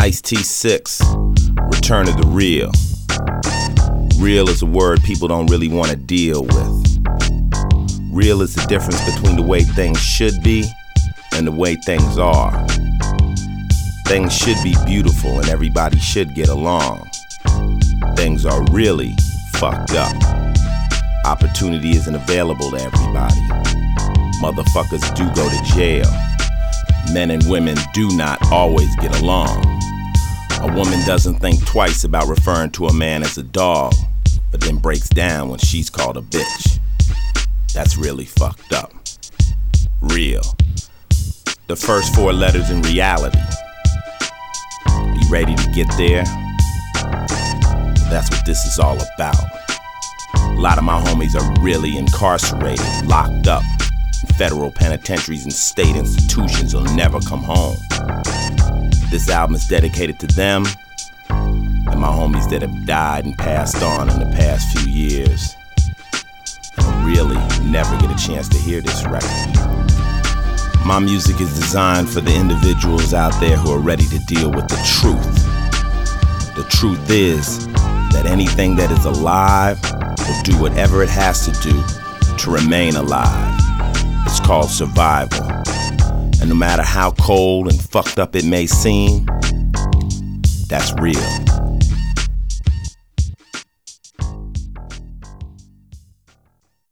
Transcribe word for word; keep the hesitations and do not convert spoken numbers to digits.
Ice-T six, Return of the Real. Real is a word people don't really want to deal with. Real is the difference between the way things should be and the way things are. Things should be beautiful and everybody should get along. Things are really fucked up. Opportunity isn't available to everybody. Motherfuckers do go to jail. Men and women do not always get along. A woman doesn't think twice about referring to a man as a dog, but then breaks down when she's called a bitch. That's really fucked up. Real. The first four letters in reality. Are you ready to get there? That's what this is all about. A lot of my homies are really incarcerated, locked up in federal penitentiaries and state institutions, will never come home. This album is dedicated to them and my homies that have died and passed on in the past few years and really never get a chance to hear this record. My music is designed for the individuals out there who are ready to deal with the truth. The truth is that anything that is alive will do whatever it has to do to remain alive. It's called survival. And no matter how cold and fucked up it may seem, that's real.